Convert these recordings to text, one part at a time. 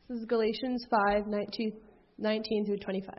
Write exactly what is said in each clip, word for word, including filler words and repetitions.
This is Galatians five, nineteen through twenty-five.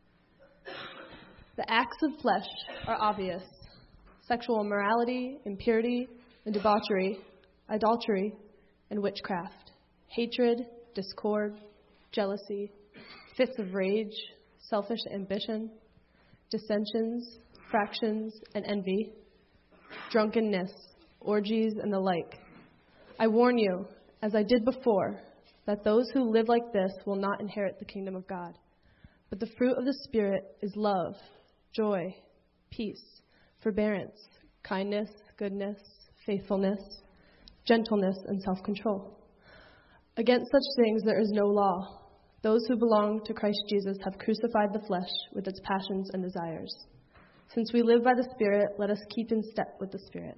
The acts of flesh are obvious: sexual immorality, impurity, and debauchery, idolatry, and witchcraft, hatred, discord, jealousy, fits of rage, selfish ambition, dissensions, fractions, and envy, drunkenness, orgies, and the like. I warn you, as I did before, that those who live like this will not inherit the kingdom of God. But the fruit of the Spirit is love, joy, peace, forbearance, kindness, goodness, faithfulness, gentleness, and self-control. Against such things there is no law. Those who belong to Christ Jesus have crucified the flesh with its passions and desires. Since we live by the Spirit, let us keep in step with the Spirit.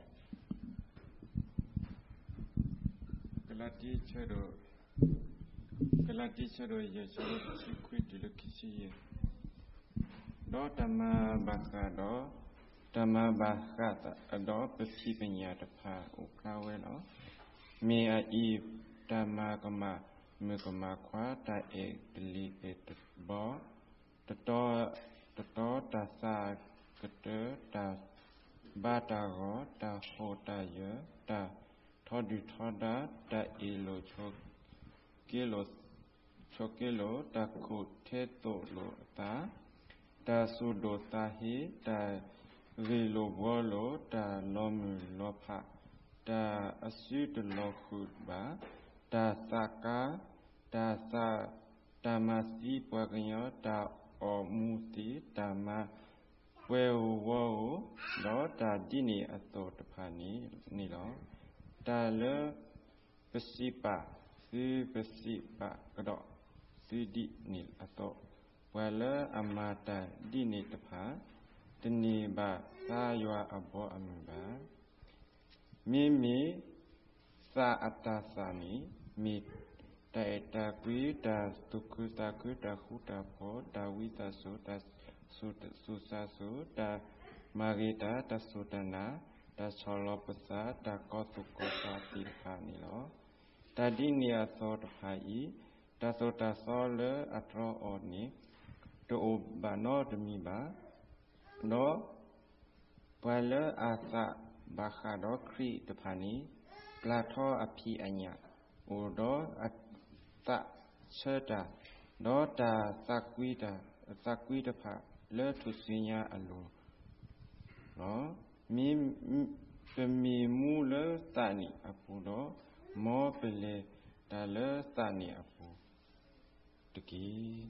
Dama Bakata, adopt the keeping yet a pa ukawelo. Me a eve, Dama Gama, Mugama Quata, egg, the leap it ball. The door, the door, the sa, gutter, the batago, the hota year, the todu toda, the elo chok, kilo, chokilo, the coat, teto lo, the sudo tahi, the Vilo Volo, da Lomu Lopa, da Asu de Lokhutba, da Saka, da Sa Damasi Pagano, da Omuti, da Ma Wewo, no, da Dini Ato de Pani, Nilo, da Le Pesipa, Su Pesipa, Gado, Su Di Nil Ato, Wella Amata Dini de Pa. Tini ba sa ywa abo amba mimi sa atasani mi ta eta kui da stuku ta ku da huta po da wita so da susa so da marita da sudana da cholopasa da kotukosa tilhani lo da dinia so da hai da so da sole atro oni do ba no de mi ba No, Pala Asa Bakado Kri the Pani, Plato Api Anya, Udo Ata Cheta, Dota Saquita, Saquita Pa, Le Tusinia Alu. No, Mi Mi Mule Tani Apudo, Mo Pele Dale Tani Apu. The key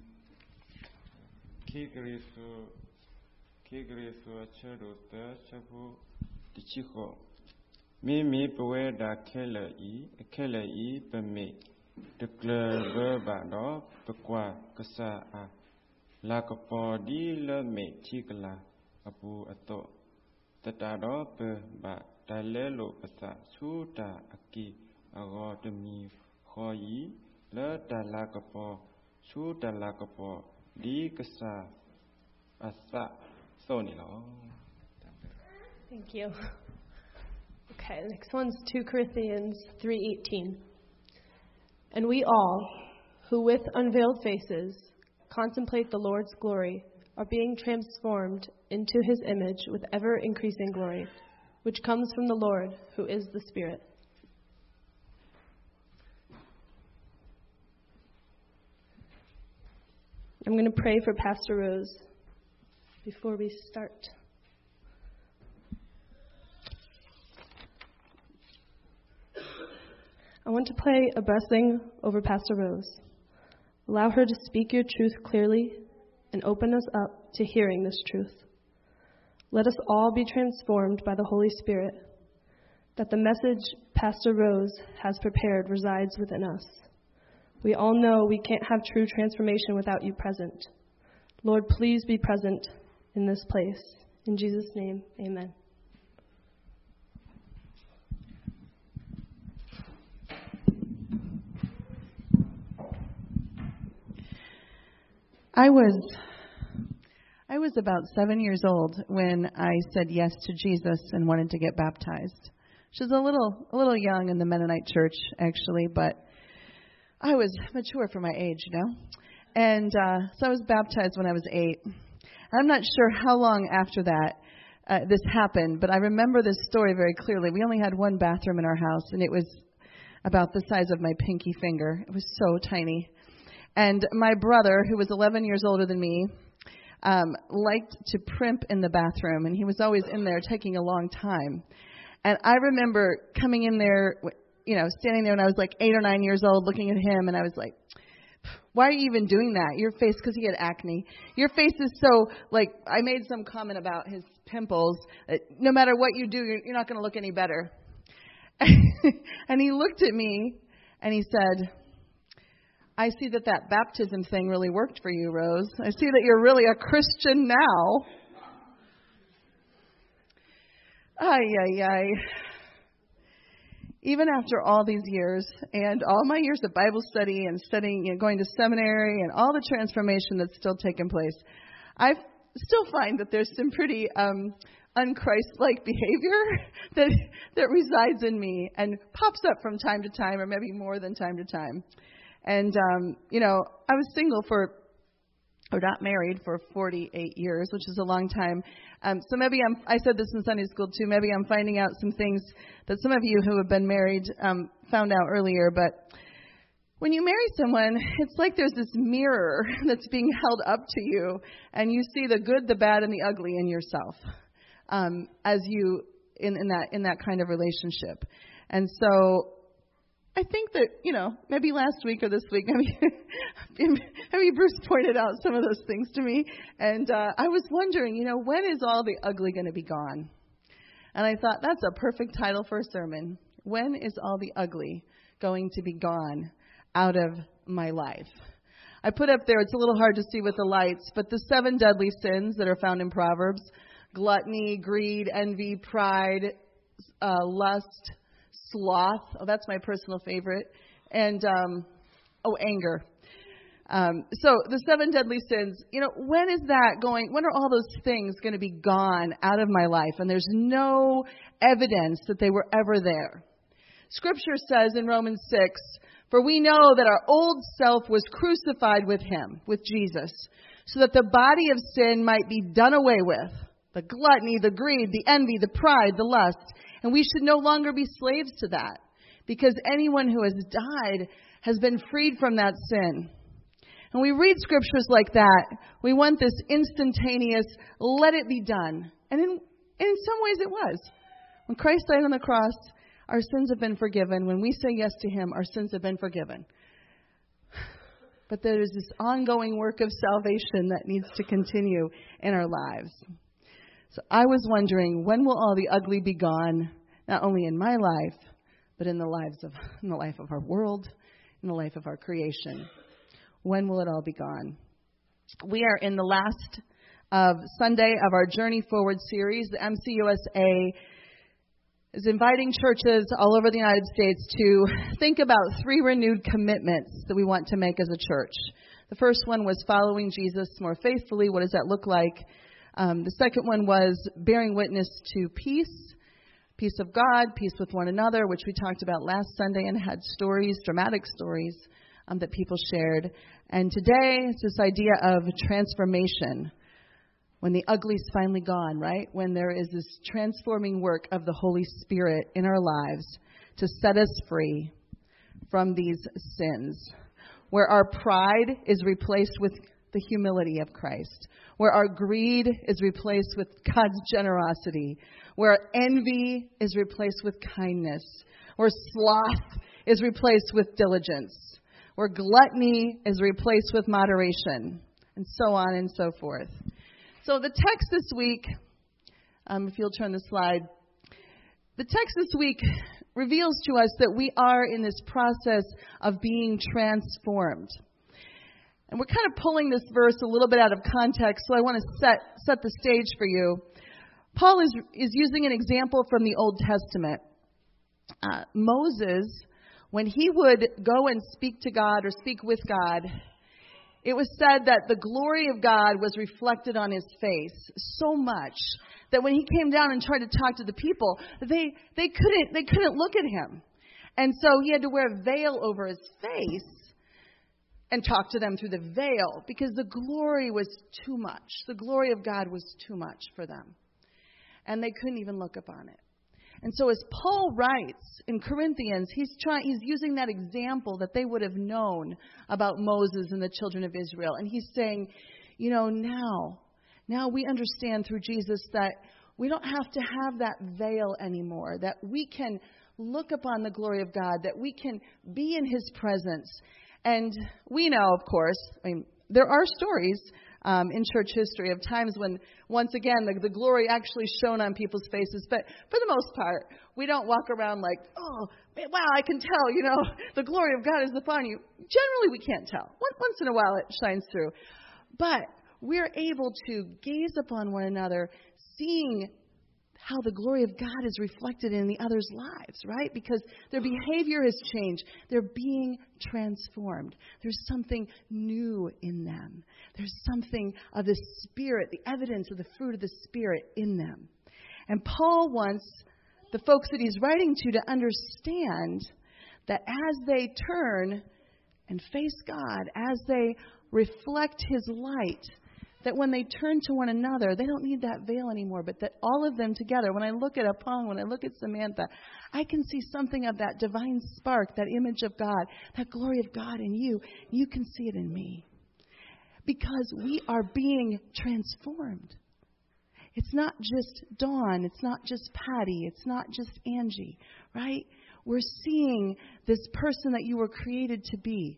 Kigrisu. Kigrisu Chero the Chapu the Chico. Mimi Poe da Keller E, a Keller E, Peme, the Clever Bado, Pequa, Casa, Lacapo di Le Me, Chicala, Apu Ato, the Tado, Ba, Dalelo Pasa, Suta, Aki, Ago de Mi, Hoi, Le da Lacapo, Suta Lacapo, Di Casa, Asa. Thank you. Okay, the next one's two Corinthians three eighteen. And we all, who with unveiled faces contemplate the Lord's glory, are being transformed into his image with ever-increasing glory, which comes from the Lord, who is the Spirit. I'm going to pray for Pastor Rose before we start. I want to pray a blessing over Pastor Rose. Allow her to speak your truth clearly and open us up to hearing this truth. Let us all be transformed by the Holy Spirit, that the message Pastor Rose has prepared resides within us. We all know we can't have true transformation without you present. Lord, please be present in this place. In Jesus' name, amen. I was I was about seven years old when I said yes to Jesus and wanted to get baptized. She was a little a little young in the Mennonite church, actually, but I was mature for my age, you know. And uh, so I was baptized when I was eight. I'm not sure how long after that uh, this happened, but I remember this story very clearly. We only had one bathroom in our house, and it was about the size of my pinky finger. It was so tiny. And my brother, who was eleven years older than me, um, liked to primp in the bathroom, and he was always in there taking a long time. And I remember coming in there, you know, standing there when I was like eight or nine years old, looking at him, and I was like, why are you even doing that? Your face, because he had acne. Your face is so, like, I made some comment about his pimples. That no matter what you do, you're, you're not going to look any better. And he looked at me, and he said, I see that that baptism thing really worked for you, Rose. I see that you're really a Christian now. Ay, ay, ay. Even after all these years and all my years of Bible study and studying, you know, going to seminary and all the transformation that's still taken place, I still find that there's some pretty um, un-Christ-like behavior that that resides in me and pops up from time to time, or maybe more than time to time. And, um, you know, I was single for, or not married for forty-eight years, which is a long time. Um, so maybe I'm, I said this in Sunday school too, maybe I'm finding out some things that some of you who have been married um, found out earlier. But when you marry someone, it's like there's this mirror that's being held up to you, and you see the good, the bad, and the ugly in yourself um, as you, in, in that in that kind of relationship. And so I think that, you know, maybe last week or this week, maybe, maybe Bruce pointed out some of those things to me. And uh, I was wondering, you know, when is all the ugly going to be gone? And I thought, that's a perfect title for a sermon. When is all the ugly going to be gone out of my life? I put up there, it's a little hard to see with the lights, but the seven deadly sins that are found in Proverbs: gluttony, greed, envy, pride, uh, lust, sloth. Oh, that's my personal favorite. And, um, oh, anger. Um, so the seven deadly sins, you know, when is that going, when are all those things going to be gone out of my life? And there's no evidence that they were ever there. Scripture says in Romans six, for we know that our old self was crucified with him, with Jesus, so that the body of sin might be done away with. The gluttony, the greed, the envy, the pride, the lust. And we should no longer be slaves to that, because anyone who has died has been freed from that sin. And we read scriptures like that, we want this instantaneous, let it be done. And in, and in some ways it was. When Christ died on the cross, our sins have been forgiven. When we say yes to him, our sins have been forgiven. But there is this ongoing work of salvation that needs to continue in our lives. So I was wondering, when will all the ugly be gone, not only in my life, but in the lives of in the life of our world, in the life of our creation? When will it all be gone? We are in the last of Sunday of our Journey Forward series. The M C U S A is inviting churches all over the United States to think about three renewed commitments that we want to make as a church. The first one was following Jesus more faithfully. What does that look like? Um, the second one was bearing witness to peace, peace of God, peace with one another, which we talked about last Sunday and had stories, dramatic stories um, that people shared. And today it's this idea of transformation, when the ugly's finally gone, right? When there is this transforming work of the Holy Spirit in our lives to set us free from these sins, where our pride is replaced with the humility of Christ, where our greed is replaced with God's generosity, where envy is replaced with kindness, where sloth is replaced with diligence, where gluttony is replaced with moderation, and so on and so forth. So the text this week, um, if you'll turn the slide, the text this week reveals to us that we are in this process of being transformed. And we're kind of pulling this verse a little bit out of context, so I want to set set the stage for you. Paul is is using an example from the Old Testament. Uh, Moses, when he would go and speak to God or speak with God, it was said that the glory of God was reflected on his face so much that when he came down and tried to talk to the people, they they couldn't they couldn't look at him. And so he had to wear a veil over his face and talk to them through the veil because the glory was too much. The glory of God was too much for them. And they couldn't even look upon it. And so as Paul writes in Corinthians, he's trying, he's using that example that they would have known about Moses and the children of Israel. And he's saying, you know, now, now we understand through Jesus that we don't have to have that veil anymore, that we can look upon the glory of God, that we can be in his presence. And we know, of course, I mean, there are stories Um, in church history of times when, once again, the, the glory actually shone on people's faces. But for the most part, we don't walk around like, oh, man, wow, I can tell, you know, the glory of God is upon you. Generally, we can't tell. Once in a while, it shines through. But we're able to gaze upon one another, seeing how the glory of God is reflected in the other's lives, right? Because their behavior has changed. They're being transformed. There's something new in them. There's something of the Spirit, the evidence of the fruit of the Spirit in them. And Paul wants the folks that he's writing to to understand that as they turn and face God, as they reflect his light, that when they turn to one another, they don't need that veil anymore, but that all of them together, when I look at Apong, when I look at Samantha, I can see something of that divine spark, that image of God, that glory of God in you. You can see it in me. Because we are being transformed. It's not just Dawn. It's not just Patty. It's not just Angie, right? We're seeing this person that you were created to be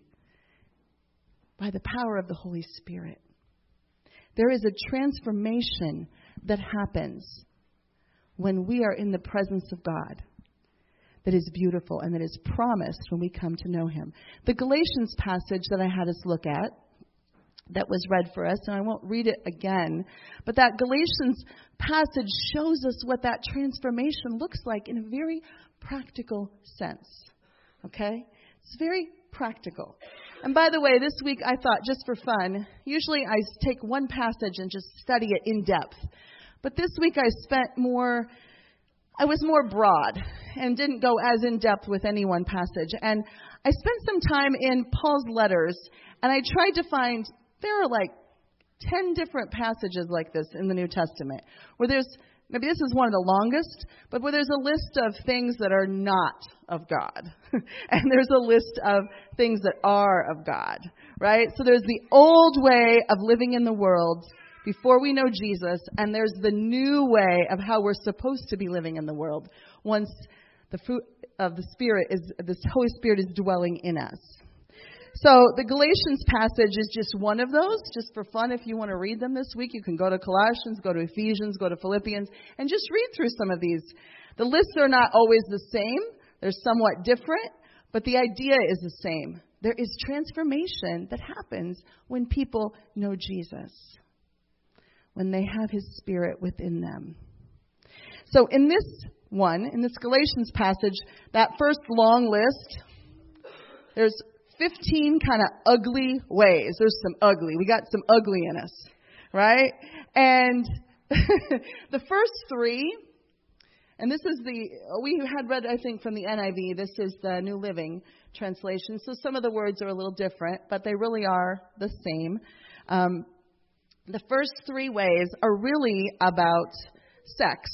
by the power of the Holy Spirit. There is a transformation that happens when we are in the presence of God that is beautiful and that is promised when we come to know him. The Galatians passage that I had us look at, that was read for us, and I won't read it again, but that Galatians passage shows us what that transformation looks like in a very practical sense. Okay? It's very practical. And by the way, this week I thought, just for fun, usually I take one passage and just study it in depth. But this week I spent more, I was more broad and didn't go as in depth with any one passage. And I spent some time in Paul's letters, and I tried to find, there are like ten different passages like this in the New Testament, where there's, maybe this is one of the longest, but where there's a list of things that are not of God. And there's a list of things that are of God, right? So there's the old way of living in the world before we know Jesus, and there's the new way of how we're supposed to be living in the world once the fruit of the Spirit is, the Holy Spirit is dwelling in us. So the Galatians passage is just one of those. Just for fun, if you want to read them this week, you can go to Colossians, go to Ephesians, go to Philippians, and just read through some of these. The lists are not always the same. They're somewhat different, but the idea is the same. There is transformation that happens when people know Jesus, when they have his Spirit within them. So in this one, in this Galatians passage, that first long list, there's fifteen kind of ugly ways. There's some ugly. We got some ugly in us, right? And the first three, and this is the, we had read, I think, from the N I V. This is the New Living Translation. So some of the words are a little different, but they really are the same. Um, the first three ways are really about sex.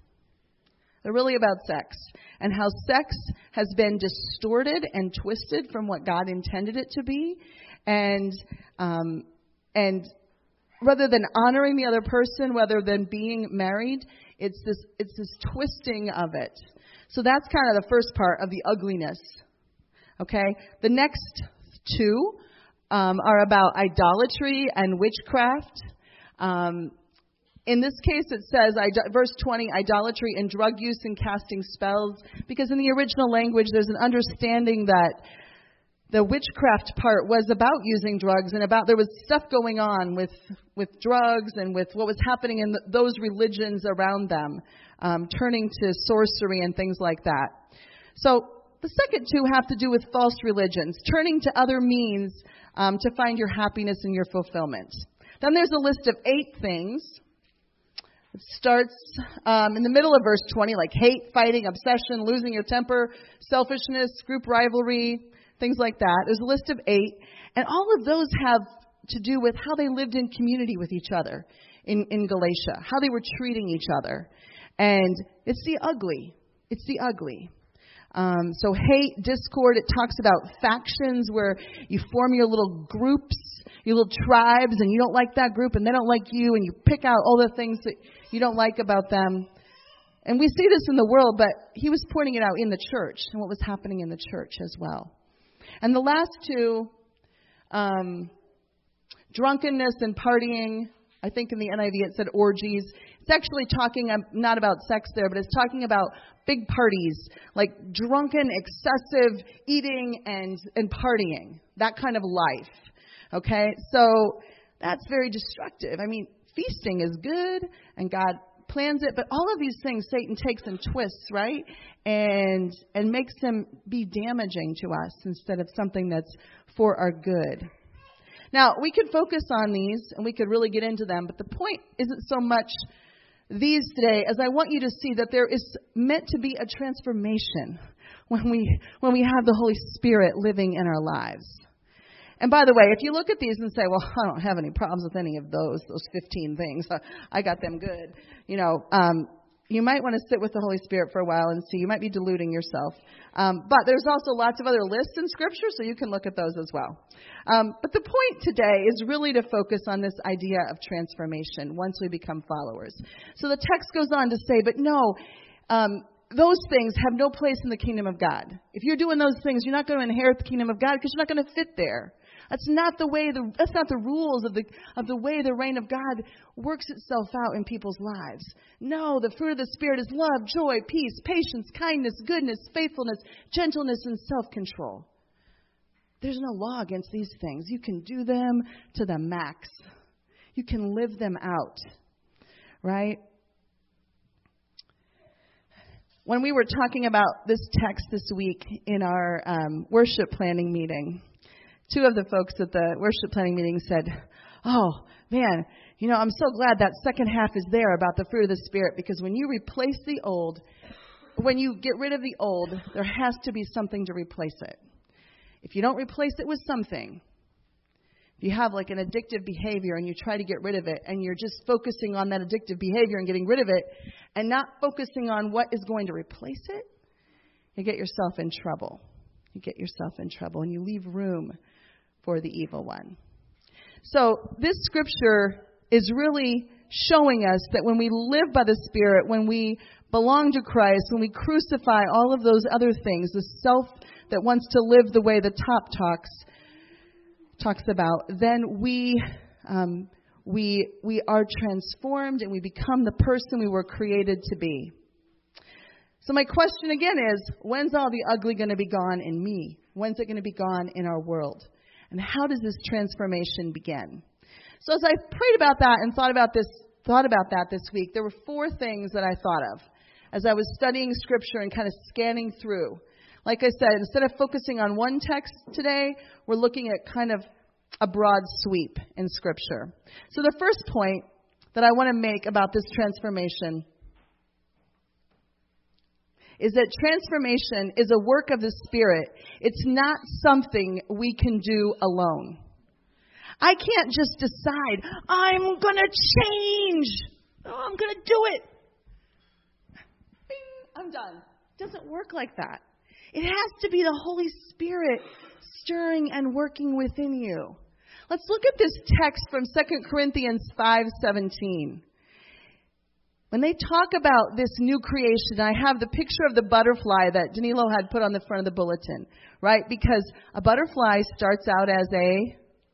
They're really about sex and how sex has been distorted and twisted from what God intended it to be. And, um, and rather than honoring the other person, rather than being married, it's this, it's this twisting of it. So that's kind of the first part of the ugliness. Okay. The next two, um, are about idolatry and witchcraft. Um, In this case, it says, verse twenty, idolatry and drug use and casting spells. Because in the original language, there's an understanding that the witchcraft part was about using drugs and about there was stuff going on with with drugs and with what was happening in the, those religions around them, um, turning to sorcery and things like that. So the second two have to do with false religions, turning to other means um, to find your happiness and your fulfillment. Then there's a list of eight things. It starts um, in the middle of verse twenty, like hate, fighting, obsession, losing your temper, selfishness, group rivalry, things like that. There's a list of eight. And all of those have to do with how they lived in community with each other in, in Galatia, how they were treating each other. And it's the ugly. It's the ugly. Um, so hate, discord, it talks about factions where you form your little groups, your little tribes, and you don't like that group and they don't like you, and you pick out all the things that you don't like about them. And we see this in the world, but he was pointing it out in the church and what was happening in the church as well. And the last two, um, drunkenness and partying. I think in the N I V it said orgies. It's actually talking um, not about sex there, but it's talking about big parties, like drunken, excessive eating and, and partying, that kind of life. Okay, so that's very destructive. I mean, feasting is good and God plans it, but all of these things Satan takes and twists, right? And and makes them be damaging to us instead of something that's for our good. Now, we could focus on these and we could really get into them, but the point isn't so much these today as I want you to see that there is meant to be a transformation when we when we have the Holy Spirit living in our lives. And by the way, if you look at these and say, well, I don't have any problems with any of those, those fifteen things, I got them good, you know, um, you might want to sit with the Holy Spirit for a while and see. You might be deluding yourself. Um, but there's also lots of other lists in Scripture, so you can look at those as well. Um, but the point today is really to focus on this idea of transformation once we become followers. So the text goes on to say, but no, um, those things have no place in the kingdom of God. If you're doing those things, you're not going to inherit the kingdom of God because you're not going to fit there. That's not the way. The, that's not the rules of the of the way the reign of God works itself out in people's lives. No, the fruit of the Spirit is love, joy, peace, patience, kindness, goodness, faithfulness, gentleness, and self-control. There's no law against these things. You can do them to the max. You can live them out, right? When we were talking about this text this week in our um, worship planning meeting, two of the folks at the worship planning meeting said, oh, man, you know, I'm so glad that second half is there about the fruit of the Spirit, because when you replace the old, when you get rid of the old, there has to be something to replace it. If you don't replace it with something, if you have like an addictive behavior and you try to get rid of it and you're just focusing on that addictive behavior and getting rid of it and not focusing on what is going to replace it, you get yourself in trouble. You get yourself in trouble and you leave room for the evil one. So this scripture is really showing us that when we live by the Spirit, when we belong to Christ, when we crucify all of those other things, the self that wants to live the way the top talks talks about, then we um, we we are transformed and we become the person we were created to be. So my question again is, when's all the ugly going to be gone in me? When's it going to be gone in our world? And how does this transformation begin? So as I prayed about that and thought about this, thought about that this week, there were four things that I thought of as I was studying Scripture and kind of scanning through. Like I said, instead of focusing on one text today, we're looking at kind of a broad sweep in Scripture. So the first point that I want to make about this transformation is that transformation is a work of the Spirit. It's not something we can do alone. I can't just decide, I'm going to change. Oh, I'm going to do it. Bing, I'm done. It doesn't work like that. It has to be the Holy Spirit stirring and working within you. Let's look at this text from Second Corinthians five seventeen. When they talk about this new creation, I have the picture of the butterfly that Danilo had put on the front of the bulletin, right? Because a butterfly starts out as a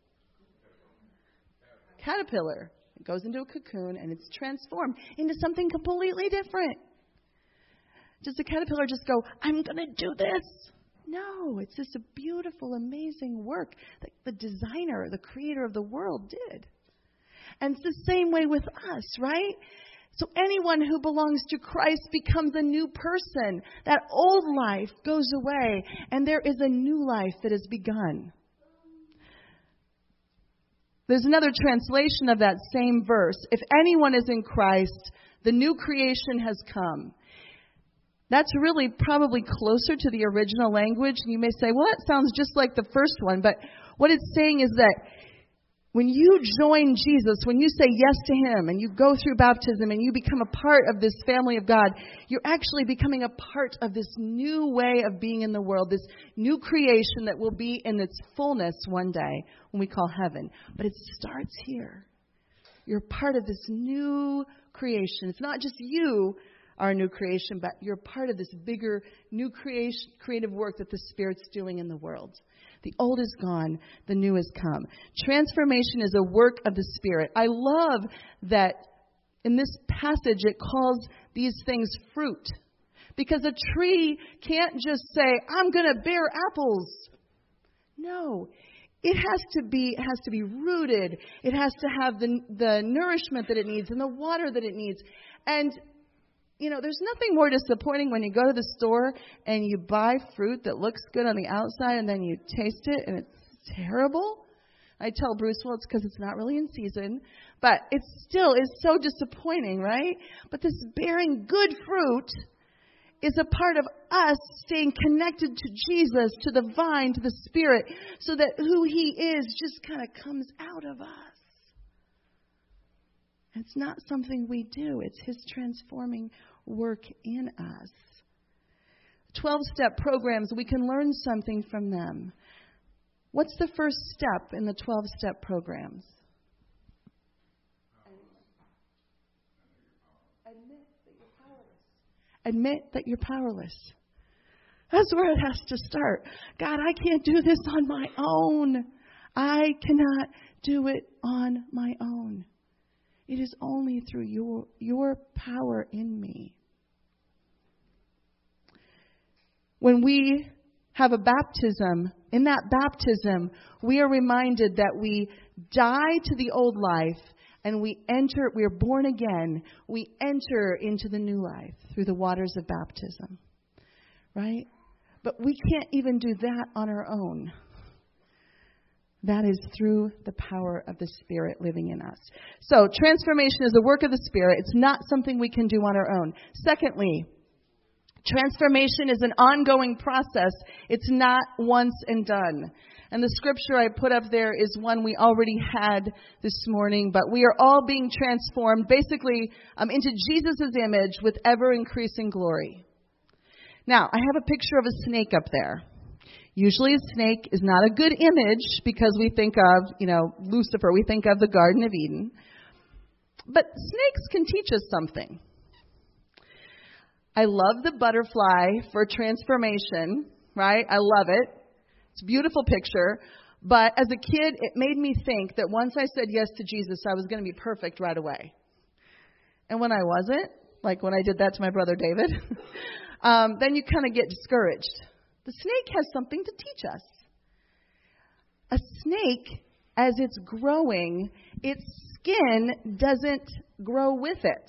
caterpillar. It goes into a cocoon and it's transformed into something completely different. Does the caterpillar just go, I'm going to do this? No, it's this beautiful, amazing work that the designer, the creator of the world did. And it's the same way with us, right? So anyone who belongs to Christ becomes a new person. That old life goes away, and there is a new life that has begun. There's another translation of that same verse. If anyone is in Christ, the new creation has come. That's really probably closer to the original language. And you may say, well, that sounds just like the first one. But What it's saying is that when you join Jesus, when you say yes to Him and you go through baptism and you become a part of this family of God, you're actually becoming a part of this new way of being in the world, this new creation that will be in its fullness one day when we call heaven. But it starts here. You're part of this new creation. It's not just you are a new creation, but you're part of this bigger new creation, creative work that the Spirit's doing in the world. The old is gone, the new has come. Transformation is a work of the Spirit. I love that in this passage it calls these things fruit. Because a tree can't just say, I'm going to bear apples. No. It has to be it has to be rooted. It has to have the the nourishment that it needs and the water that it needs. And you know, there's nothing more disappointing when you go to the store and you buy fruit that looks good on the outside and then you taste it and it's terrible. I tell Bruce, well, it's because it's not really in season. But it still is so disappointing, right? But this bearing good fruit is a part of us staying connected to Jesus, to the vine, to the Spirit, so that who He is just kind of comes out of us. It's not something we do. It's His transforming work in us. twelve-step programs, we can learn something from them. What's the first step in the twelve-step programs? Admit that you're powerless. Admit that you're powerless. That's where it has to start. God, I can't do this on my own. I cannot do it on my own. It is only through your your power in me. When we have a baptism, in that baptism, we are reminded that we die to the old life and we enter, we are born again. We enter into the new life through the waters of baptism. Right? But we can't even do that on our own. That is through the power of the Spirit living in us. So transformation is a work of the Spirit. It's not something we can do on our own. Secondly, transformation is an ongoing process. It's not once and done. And the scripture I put up there is one we already had this morning, but we are all being transformed basically um, into Jesus' image with ever increasing glory. Now, I have a picture of a snake up there. Usually a snake is not a good image because we think of, you know, Lucifer. We think of the Garden of Eden. But snakes can teach us something. I love the butterfly for transformation, right? I love it. It's a beautiful picture. But as a kid, it made me think that once I said yes to Jesus, I was going to be perfect right away. And when I wasn't, like when I did that to my brother David, um, then you kind of get discouraged. The snake has something to teach us. A snake, as it's growing, its skin doesn't grow with it.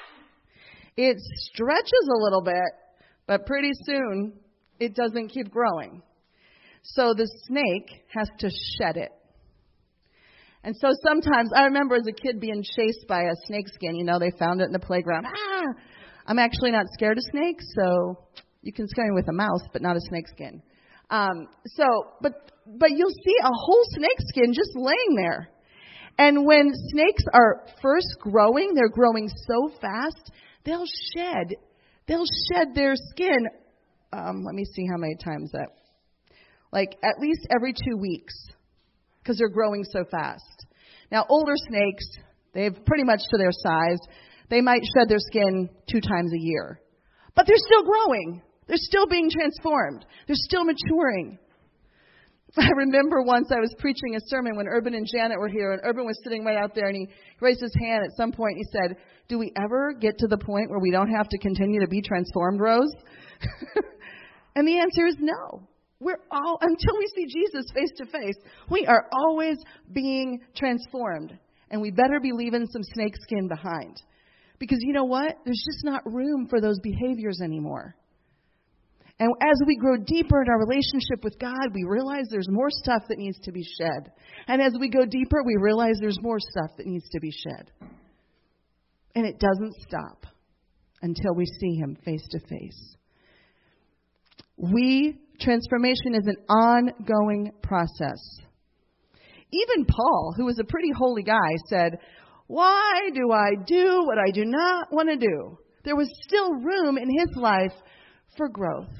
It stretches a little bit, but pretty soon it doesn't keep growing. So the snake has to shed it. And so sometimes, I remember as a kid being chased by a snake skin. You know, they found it in the playground. Ah! I'm actually not scared of snakes, so you can scare me with a mouse, but not a snake skin. Um, so, but but you'll see a whole snake skin just laying there. And when snakes are first growing, they're growing so fast, they'll shed. They'll shed their skin. Um, let me see how many times that. Like at least every two weeks, because they're growing so fast. Now, older snakes, they've pretty much to their size. They might shed their skin two times a year. But they're still growing. They're still being transformed. They're still maturing. I remember once I was preaching a sermon when Urban and Janet were here, and Urban was sitting right out there, and he raised his hand at some point, and he said, do we ever get to the point where we don't have to continue to be transformed, Rose? And the answer is no. We're all, until we see Jesus face to face, we are always being transformed. And we better be leaving some snake skin behind. Because you know what? There's just not room for those behaviors anymore. And as we grow deeper in our relationship with God, we realize there's more stuff that needs to be shed. And as we go deeper, we realize there's more stuff that needs to be shed. And it doesn't stop until we see Him face to face. We, transformation is an ongoing process. Even Paul, who was a pretty holy guy, said, "Why do I do what I do not want to do?" There was still room in his life for growth.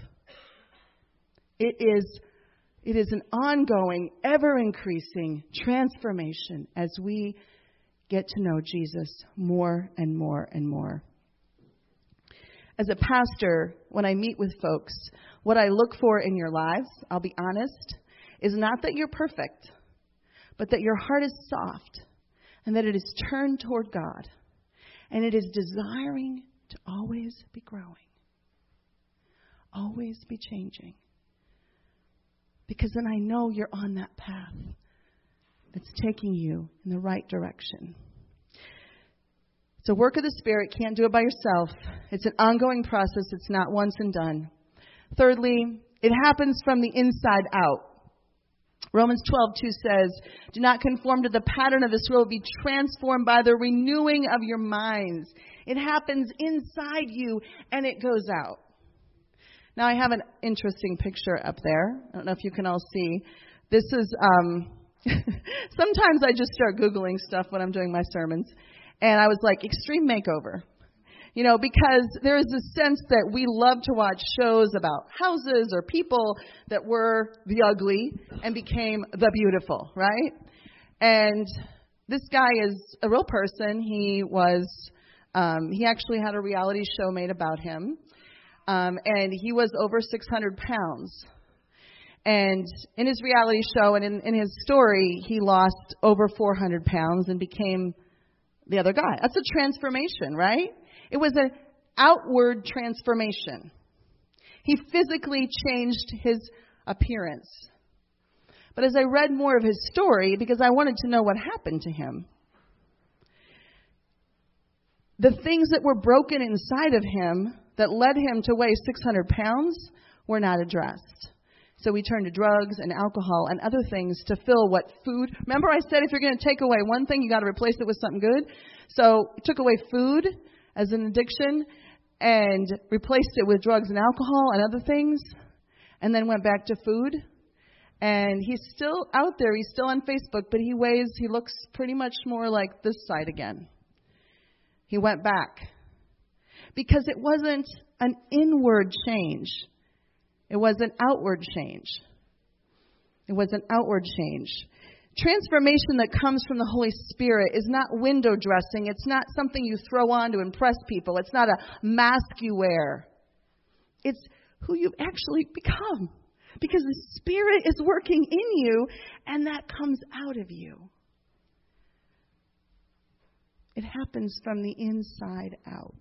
It is, it is an ongoing, ever-increasing transformation as we get to know Jesus more and more and more. As a pastor, when I meet with folks, what I look for in your lives, I'll be honest, is not that you're perfect, but that your heart is soft and that it is turned toward God and it is desiring to always be growing, always be changing. Because then I know you're on that path that's taking you in the right direction. It's a work of the Spirit. Can't do it by yourself. It's an ongoing process. It's not once and done. Thirdly, it happens from the inside out. Romans twelve two says, "Do not conform to the pattern of this world. Be transformed by the renewing of your minds." It happens inside you and it goes out. Now, I have an interesting picture up there. I don't know if you can all see. This is, um, sometimes I just start Googling stuff when I'm doing my sermons. And I was like, extreme makeover. You know, because there is a sense that we love to watch shows about houses or people that were the ugly and became the beautiful, right? And this guy is a real person. He was, um, he actually had a reality show made about him. Um, and he was over six hundred pounds. And in his reality show and in, in his story, he lost over four hundred pounds and became the other guy. That's a transformation, right? It was an outward transformation. He physically changed his appearance. But as I read more of his story, because I wanted to know what happened to him, the things that were broken inside of him that led him to weigh six hundred pounds were not addressed. So we turned to drugs and alcohol and other things to fill what food. Remember I said if you're going to take away one thing, you got to replace it with something good. So he took away food as an addiction and replaced it with drugs and alcohol and other things, and then went back to food. And he's still out there. He's still on Facebook, but he weighs, he looks pretty much more like this side again. He went back because it wasn't an inward change. It was an outward change. It was an outward change. Transformation that comes from the Holy Spirit is not window dressing. It's not something you throw on to impress people. It's not a mask you wear. It's who you've actually become. Because the Spirit is working in you, and that comes out of you. It happens from the inside out.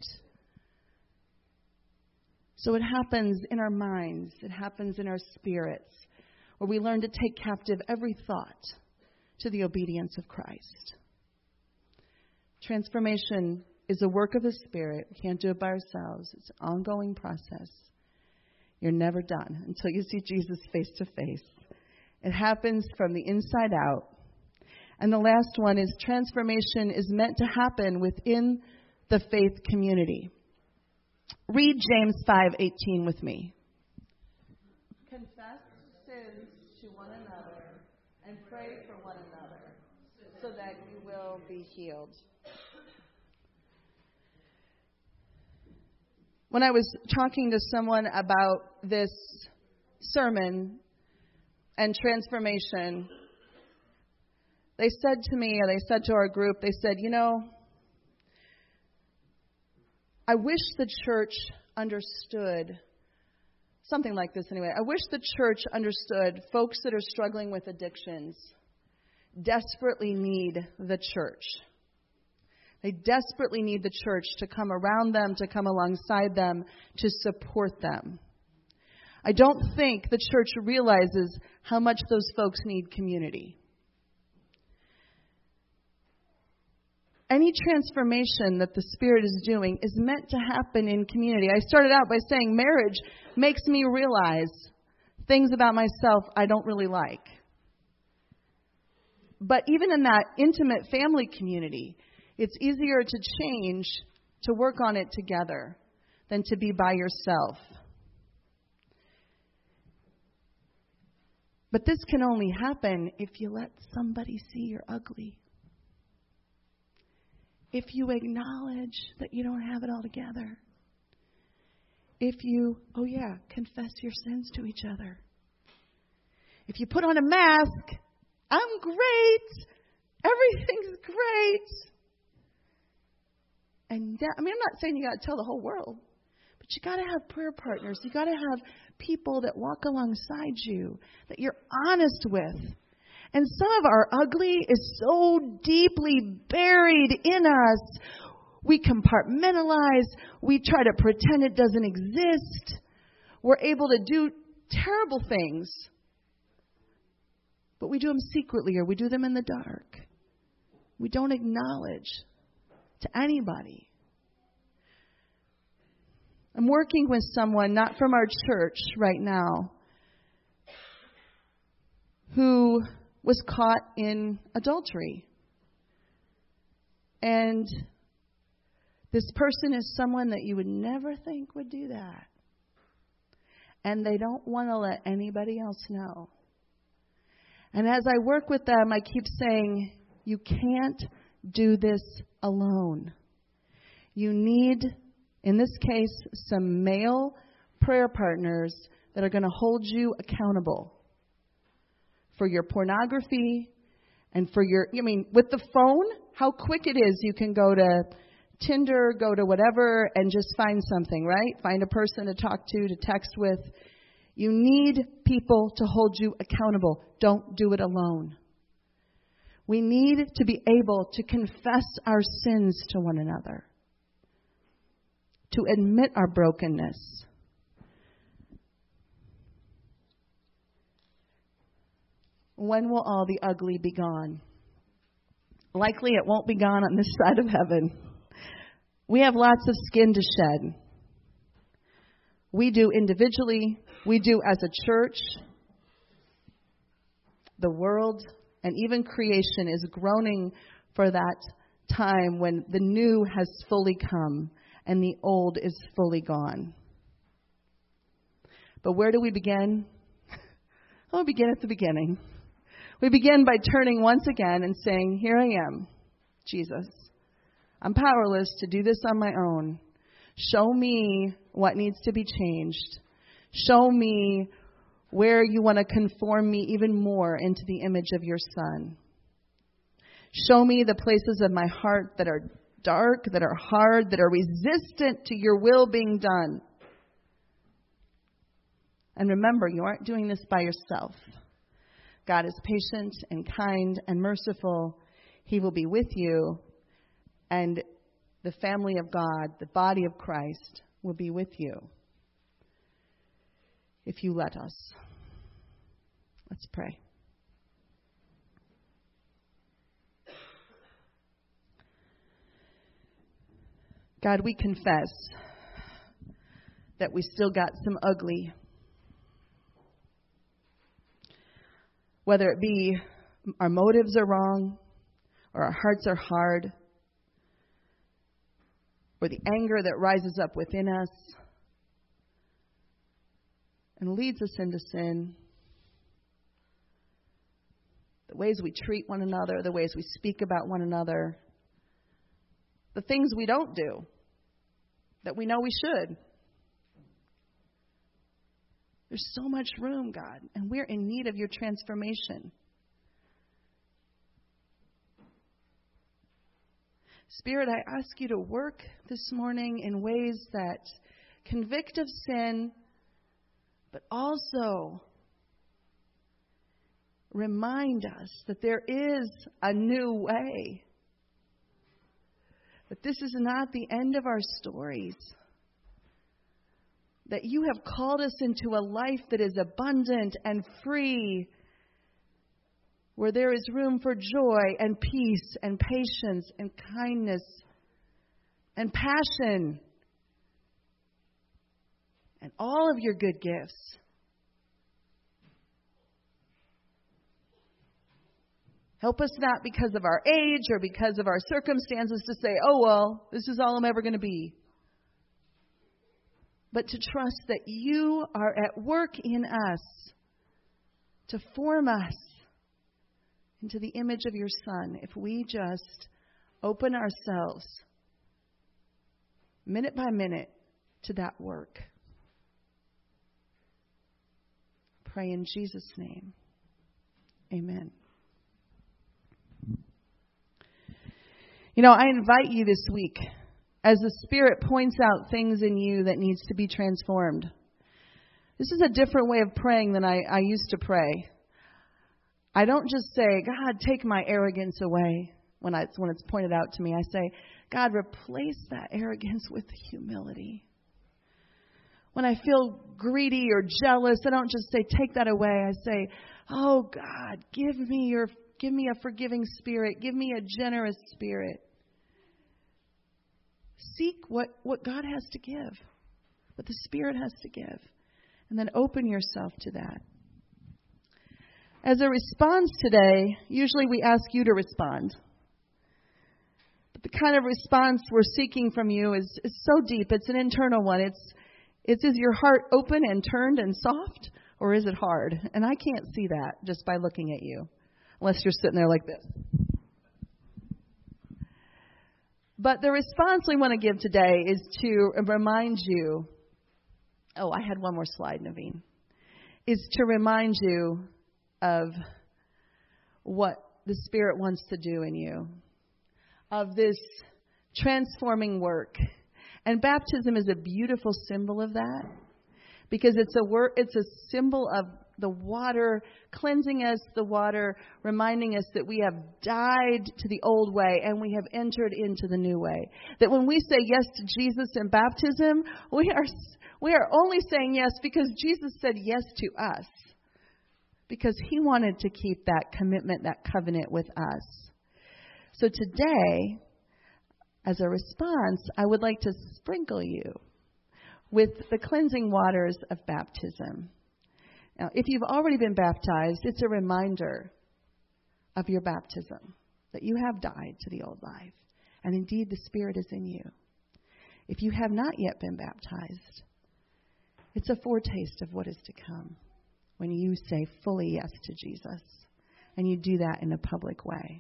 So it happens in our minds. It happens in our spirits, where we learn to take captive every thought to the obedience of Christ. Transformation is a work of the Spirit. We can't do it by ourselves. It's an ongoing process. You're never done until you see Jesus face to face. It happens from the inside out. And the last one is transformation is meant to happen within the faith community. Read James five eighteen with me. Confess sins to one another and pray for one another so that you will be healed. When I was talking to someone about this sermon and transformation, they said to me, or they said to our group, they said, you know, I wish the church understood, something like this anyway, I wish the church understood folks that are struggling with addictions desperately need the church. They desperately need the church to come around them, to come alongside them, to support them. I don't think the church realizes how much those folks need community. Any transformation that the Spirit is doing is meant to happen in community. I started out by saying marriage makes me realize things about myself I don't really like. But even in that intimate family community, it's easier to change, to work on it together, than to be by yourself. But this can only happen if you let somebody see you're ugly. If you acknowledge that you don't have it all together. If you, oh yeah, confess your sins to each other. If you put on a mask, I'm great. Everything's great. And that, I mean, I'm not saying you got to tell the whole world, but you got to have prayer partners. You got to have people that walk alongside you, that you're honest with. And some of our ugly is so deeply buried in us. We compartmentalize. We try to pretend it doesn't exist. We're able to do terrible things. But we do them secretly, or we do them in the dark. We don't acknowledge to anybody. I'm working with someone, not from our church right now, who was caught in adultery. And this person is someone that you would never think would do that. And they don't want to let anybody else know. And as I work with them, I keep saying, you can't do this alone. You need, in this case, some male prayer partners that are going to hold you accountable for your pornography and for your, I mean, with the phone, how quick it is. You can go to Tinder, go to whatever, and just find something, right? Find a person to talk to, to text with. You need people to hold you accountable. Don't do it alone. We need to be able to confess our sins to one another, to admit our brokenness. When will all the ugly be gone? Likely it won't be gone on this side of heaven. We have lots of skin to shed. We do individually. We do as a church. The world and even creation is groaning for that time when the new has fully come and the old is fully gone. But where do we begin? Oh, we begin at the beginning. We begin by turning once again and saying, here I am, Jesus. I'm powerless to do this on my own. Show me what needs to be changed. Show me where you want to conform me even more into the image of your Son. Show me the places of my heart that are dark, that are hard, that are resistant to your will being done. And remember, you aren't doing this by yourself. God is patient and kind and merciful. He will be with you. And the family of God, the body of Christ, will be with you if you let us. Let's pray. God, we confess that we still got some ugly. Whether it be our motives are wrong, or our hearts are hard, or the anger that rises up within us and leads us into sin, the ways we treat one another, the ways we speak about one another, the things we don't do that we know we should. There's so much room, God, and we're in need of your transformation. Spirit, I ask you to work this morning in ways that convict of sin, but also remind us that there is a new way. That this is not the end of our stories. That you have called us into a life that is abundant and free, where there is room for joy and peace and patience and kindness and passion and all of your good gifts. Help us not because of our age or because of our circumstances to say, oh, well, this is all I'm ever going to be. But to trust that you are at work in us to form us into the image of your Son if we just open ourselves minute by minute to that work. Pray in Jesus' name. Amen. You know, I invite you this week, as the Spirit points out things in you that needs to be transformed. This is a different way of praying than I, I used to pray. I don't just say, God, take my arrogance away when, I, when it's pointed out to me. I say, God, replace that arrogance with humility. When I feel greedy or jealous, I don't just say, take that away. I say, oh, God, give me your, give me a forgiving spirit. Give me a generous spirit. Seek what, what God has to give, what the Spirit has to give, and then open yourself to that. As a response today, usually we ask you to respond. But the kind of response we're seeking from you is, is so deep. It's an internal one. It's, it's is your heart open and turned and soft, or is it hard? And I can't see that just by looking at you, unless you're sitting there like this. But the response we want to give today is to remind you, oh, I had one more slide, Naveen, is to remind you of what the Spirit wants to do in you, of this transforming work. And baptism is a beautiful symbol of that, because it's a wor- it's a symbol of the water cleansing us, the water reminding us that we have died to the old way and we have entered into the new way. That when we say yes to Jesus in baptism, we are we are only saying yes because Jesus said yes to us, because he wanted to keep that commitment, that covenant with us. So today, as a response, I would like to sprinkle you with the cleansing waters of baptism. Now, if you've already been baptized, it's a reminder of your baptism, that you have died to the old life, and indeed the Spirit is in you. If you have not yet been baptized, it's a foretaste of what is to come when you say fully yes to Jesus, and you do that in a public way.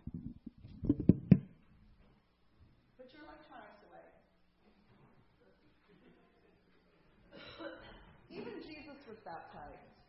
Put your electronics away. Even Jesus was baptized.